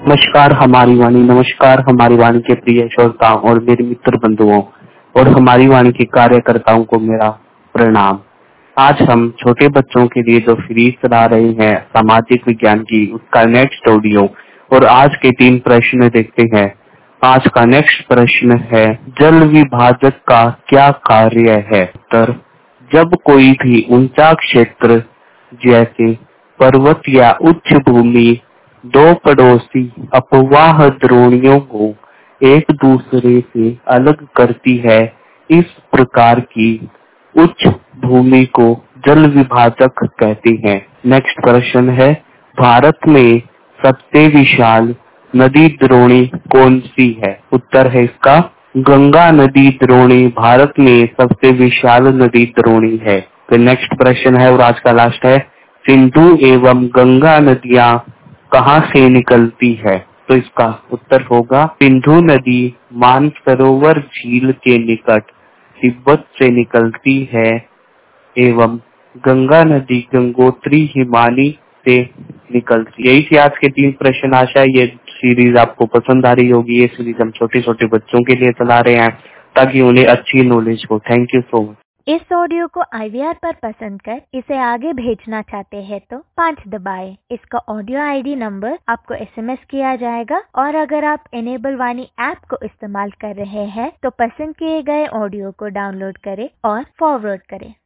नमस्कार हमारी वाणी के प्रिय श्रोताओं और मेरे मित्र बंधुओं और हमारी वाणी के कार्यकर्ताओं को मेरा प्रणाम। आज हम छोटे बच्चों के लिए जो सीरीज चला रहे हैं सामाजिक विज्ञान की, उसका नेक्स्ट ऑडियो और आज के 3 प्रश्न देखते हैं। आज का नेक्स्ट प्रश्न है, जल विभाजक का क्या कार्य है? उत्तर, जब कोई भी ऊंचा क्षेत्र जैसे पर्वत या उच्च भूमि दो पड़ोसी अपवाह द्रोणियों को एक दूसरे से अलग करती है, इस प्रकार की उच्च भूमि को जल विभाजक कहते हैं। नेक्स्ट प्रश्न है, भारत में सबसे विशाल नदी द्रोणी कौन सी है? उत्तर है इसका गंगा नदी द्रोणी भारत में सबसे विशाल नदी द्रोणी है। फिर नेक्स्ट प्रश्न है और आज का लास्ट है, सिंधु एवं गंगा नदियां कहाँ से निकलती है? तो इसका उत्तर होगा सिंधु नदी मानसरोवर झील के निकट तिब्बत से निकलती है एवं गंगा नदी गंगोत्री हिमानी से निकलती है। यही थी आज के 3 प्रश्न। आशा है ये सीरीज आपको पसंद आ रही होगी। ये सीरीज हम छोटे छोटे बच्चों के लिए चला रहे हैं ताकि उन्हें अच्छी नॉलेज हो। Thank you so much. इस ऑडियो को IVR पर पसंद कर इसे आगे भेजना चाहते हैं तो 5 दबाएं। इसका ऑडियो ID नंबर आपको SMS किया जाएगा और अगर आप इनेबल वाणी ऐप को इस्तेमाल कर रहे हैं तो पसंद किए गए ऑडियो को डाउनलोड करें और फॉरवर्ड करें।